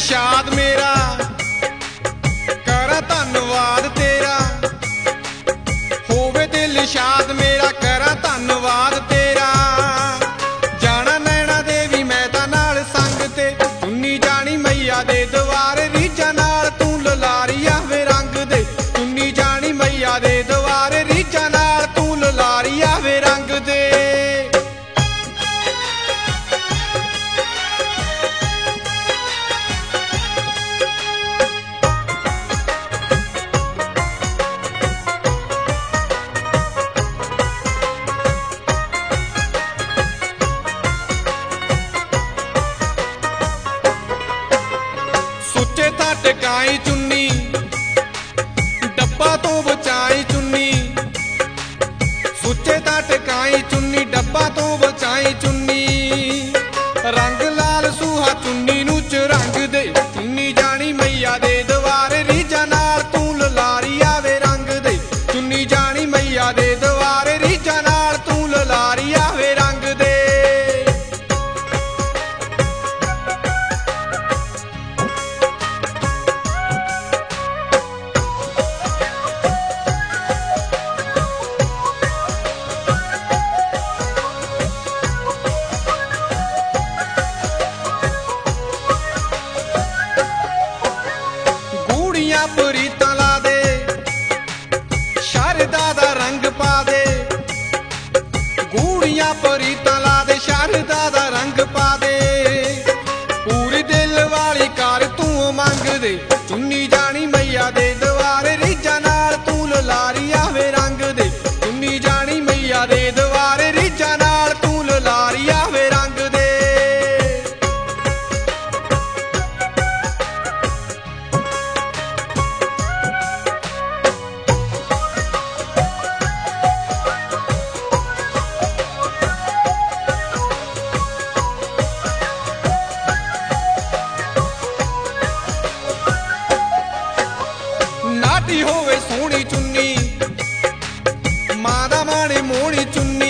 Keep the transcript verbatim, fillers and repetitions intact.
दिलशाद मेरा करा धन्नवाद तेरा, होवे दिलशाद मेरा करा धन्नवाद तेरा। जाना नैना देवी मैं तां नाल संग ते, चुन्नी जानी मैया दे दवारे रीझां नाल तू ललारिया वे रंग दे। चुन्नी जानी मैया दे दवारे रीझां नाल तू ललारिया वे रंग दे। सुच्चे था टकाई चुन्नी डब्बा तो बचाई चुन्नी, सुच्चे था टकाई चुन्नी डब्बा तो बचाई चुन्नी। रंग लाल सूहा चुन्नी नू च रंग दे, चुन्नी जानी मैया दे दवारे रीझां नाल तू ललारिया वे रंग दे। चुन्नी जानी मैया दे दवारे रीझां नाल तू ललारिया वे रंग दे। प्रीतां ला दे शारदा दा रंग पा दे, गूड़ियां प्रीतां ला दे शारदा दा रंग पा दे। पूरी दिल वाली कार तू मंग दे, चुन्नी जानी मैया दे दवारे रीझां नाल तू ललारिया वे रंग दे। चुन्नी जानी मैया दे दवारे रीझां नाल तू ललारिया वे रंग दे। नाटी होवे सोहनी चुन्नी मां दा माणे मोहनी चुन्नी,